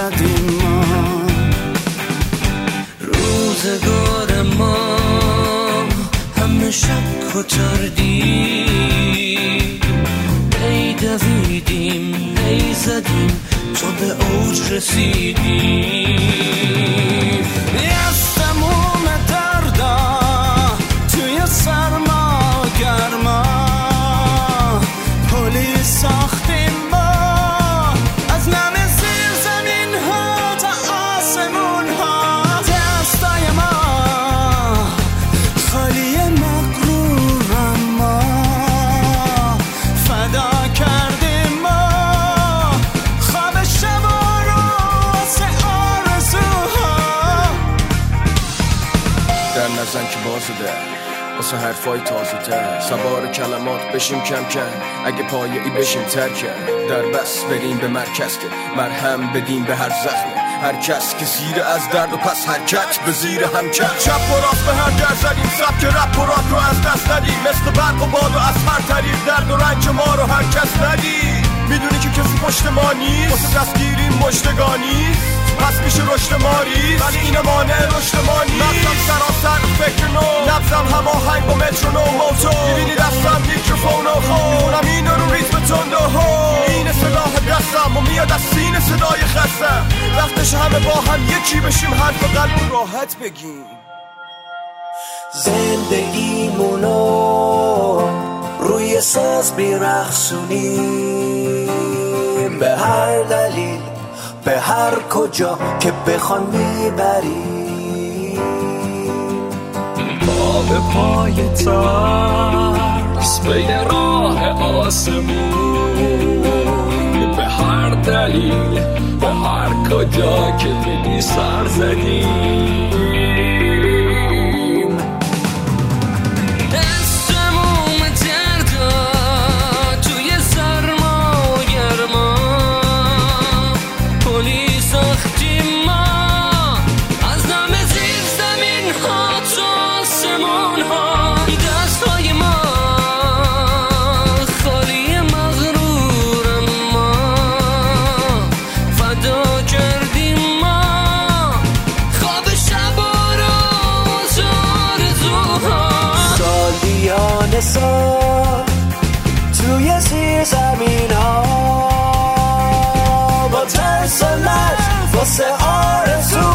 زدیم ما. روزگار ما همه شک و تردیم، ای دویدیم ای زدیم تا به اوج رسیدیم. از تموم دردا توی سرما گرما پلی ساختیم ما، از نم زیر زمین ها تا آسمون ها. دستای ما خالی مغرورم ما، فدا کردیم ما خواب شبا رو واسه آرزوها. در نزن که بازده واسه حرفای تازه تر، سوار کلمات بشیم کم کم، اگه پایه‌ای بشیم ترکم. در بس بریم به مرکز که مرهم بدیم به هر زخم هر کس که زیر از درد و پس حرکت به زیر هم کرد. چپ و راست به هر در زدیم، سبک رپ و راک رو از دست ندیم، مثل برق و باد و از هر طریق درد و رنج ما رو هر کس ندید. میدونی که کسی پشت ما نیست، واسه دستگیریم مژدگانی پس میشه رشد ماری، ولی این مانع رشد ما نیست. نبزم سراسر فکر نو، نبزم هماهنگ با مترونوم موتو، میبینی دستم میکروفون و میخونم این رو ریتم تند و این سلاح دستم و میاد از سینه صدای خستم. وقتش همه با هم یکی بشیم، حرف قلب راحت بگیم. زندگیمونو روی ساز میرقصونیم، به هر دلیل به هر کجا که بخوان میبریم. پا به پای ترس بین راه آسمون، به هر دلیل به هر کجا که میدی سر زدیم. توی زیر زمین ها با ترس و لرز واسه آرزو